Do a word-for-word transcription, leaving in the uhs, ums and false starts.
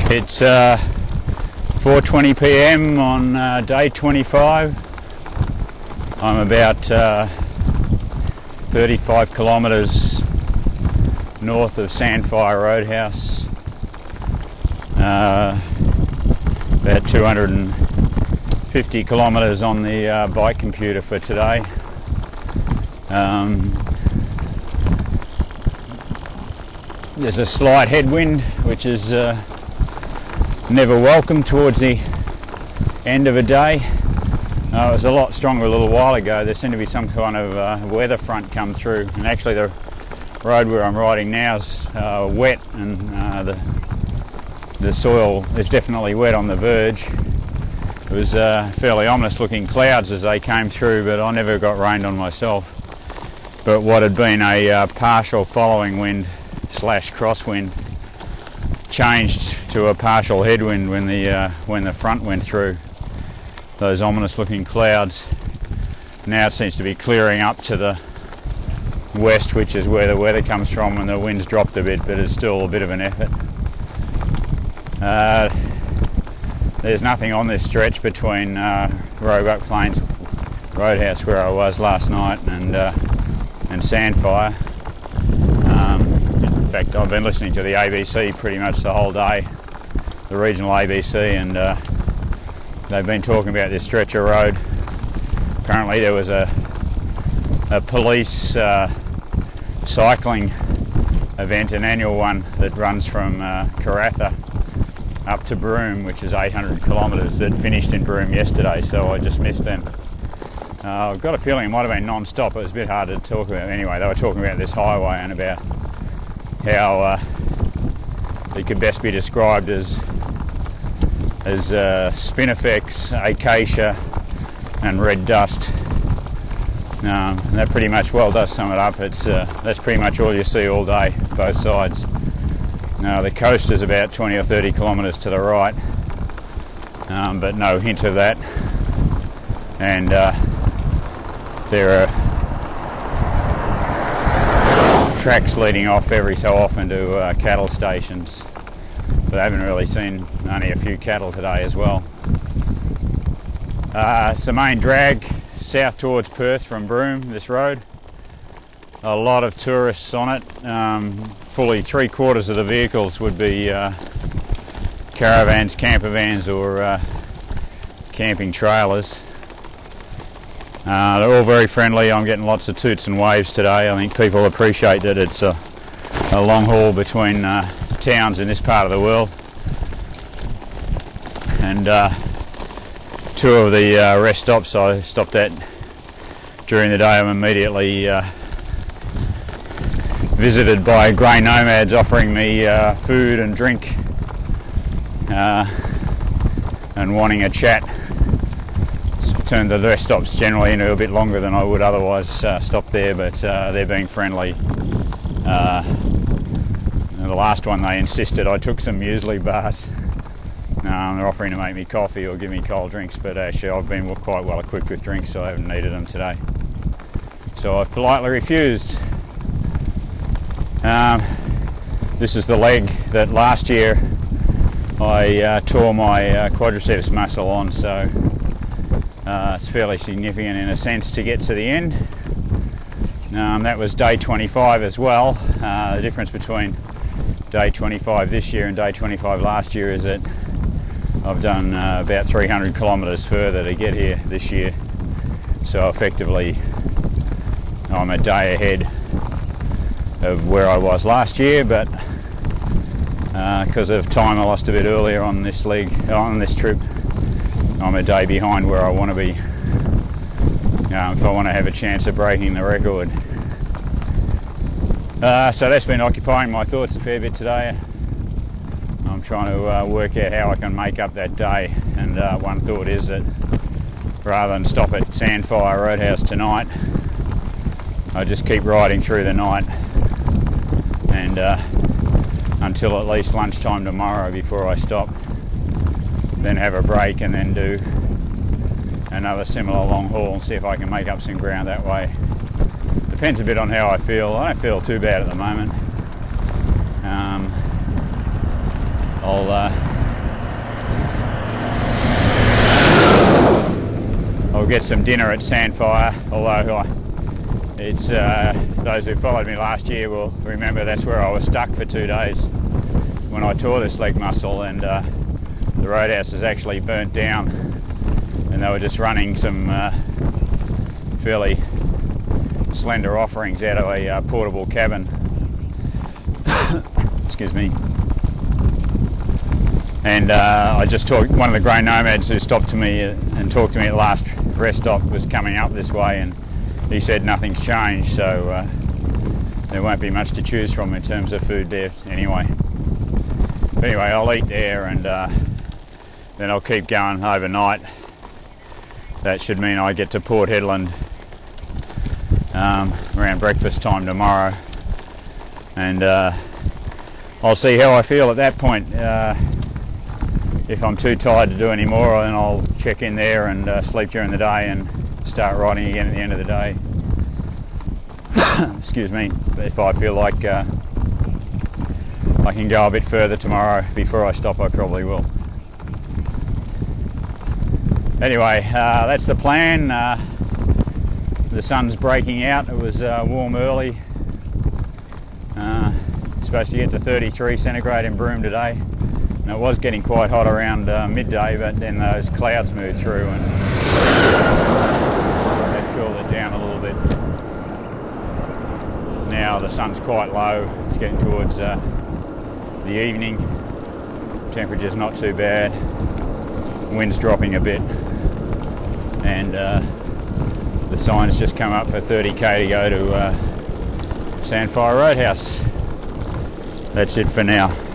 It's uh, four twenty p m on uh, day twenty-five. I'm about uh, thirty-five kilometres north of Sandfire Roadhouse, uh, about two hundred fifty kilometres on the uh, bike computer for today. Um, there's a slight headwind, which is uh, never welcome towards the end of a day. Uh, it was a lot stronger a little while ago. There seemed to be some kind of uh, weather front come through, and actually the road where I'm riding now is uh, wet, and uh, the the soil is definitely wet on the verge. It was uh, fairly ominous looking clouds as they came through, but I never got rained on myself. But what had been a uh, partial following wind slash crosswind changed to a partial headwind when the uh, when the front went through. Those ominous looking clouds. Now it seems to be clearing up to the west, which is where the weather comes from, and the wind's dropped a bit, but it's still a bit of an effort. Uh, there's nothing on this stretch between uh, Roebuck Plains Roadhouse, where I was last night, and uh, and Sandfire. Um, in fact, I've been listening to the A B C pretty much the whole day, the regional A B C, and uh, they've been talking about this stretch of road. Apparently there was a, a police uh, cycling event, an annual one that runs from uh, Karratha up to Broome, which is eight hundred kilometres, that finished in Broome yesterday, so I just missed them. Uh, I've got a feeling it might have been non-stop. It was a bit hard to talk about. Anyway, they were talking about this highway and about how uh, it could best be described as as uh, spinifex, acacia and red dust. Um, and that pretty much well does sum it up. It's uh, that's pretty much all you see all day, both sides. Now the coast is about twenty or thirty kilometres to the right, um, but no hint of that. And uh, there are tracks leading off every so often to uh, cattle stations, but I haven't really seen only a few cattle today as well. Uh, it's the main drag south towards Perth from Broome, this road. A lot of tourists on it. Um, fully three quarters of the vehicles would be uh, caravans, camper vans or uh, camping trailers. Uh, they're all very friendly. I'm getting lots of toots and waves today. I think people appreciate that it's a, a long haul between uh, towns in this part of the world. And uh, two of the uh, rest stops I stopped at during the day, I'm immediately uh, visited by grey nomads offering me uh, food and drink uh, and wanting a chat. Turned the rest stops generally into a bit longer than I would otherwise uh, stop there, but uh, they're being friendly. Uh, the last one they insisted I took some muesli bars. Um, they're offering to make me coffee or give me cold drinks, but actually I've been quite well equipped with drinks, so I haven't needed them today. So I've politely refused. Um, this is the leg that last year I uh, tore my uh, quadriceps muscle on, so Uh, it's fairly significant in a sense to get to the end. Um, that was day twenty-five as well. Uh, the difference between day twenty-five this year and day twenty-five last year is that I've done uh, about three hundred kilometres further to get here this year. So effectively I'm a day ahead of where I was last year, but because uh, of time I lost a bit earlier on this leg, on this trip, I'm a day behind where I want to be um, if I want to have a chance of breaking the record. Uh, so that's been occupying my thoughts a fair bit today. I'm trying to uh, work out how I can make up that day, and uh, one thought is that rather than stop at Sandfire Roadhouse tonight, I just keep riding through the night and uh, until at least lunchtime tomorrow before I stop. Then have a break and then do another similar long haul and see if I can make up some ground that way. Depends a bit on how I feel. I don't feel too bad at the moment. Um, I'll uh, get some dinner at Sandfire, although I, it's uh, those who followed me last year will remember that's where I was stuck for two days when I tore this leg muscle, and uh, the roadhouse is actually burnt down, and they were just running some uh, fairly slender offerings out of a uh, portable cabin. Excuse me. And uh, I just talked, one of the grey nomads who stopped to me and talked to me at the last rest stop was coming up this way, and he said nothing's changed, so uh, there won't be much to choose from in terms of food there anyway. But anyway, I'll eat there, and uh, then I'll keep going overnight. That should mean I get to Port Hedland um, around breakfast time tomorrow, and uh, I'll see how I feel at that point. Uh, if I'm too tired to do any more, then I'll check in there and uh, sleep during the day and start riding again at the end of the day. Excuse me. If I feel like uh, I can go a bit further tomorrow before I stop, I probably will. Anyway, uh, that's the plan. Uh, the sun's breaking out. It was uh, warm early. Uh, supposed to get to thirty-three centigrade in Broome today. And it was getting quite hot around uh, midday, but then those clouds moved through and that cooled it down a little bit. Now the sun's quite low. It's getting towards uh, the evening. Temperature's not too bad. Wind's dropping a bit, and uh, the sign's just come up for thirty K to go to uh, Sandfire Roadhouse. That's it for now.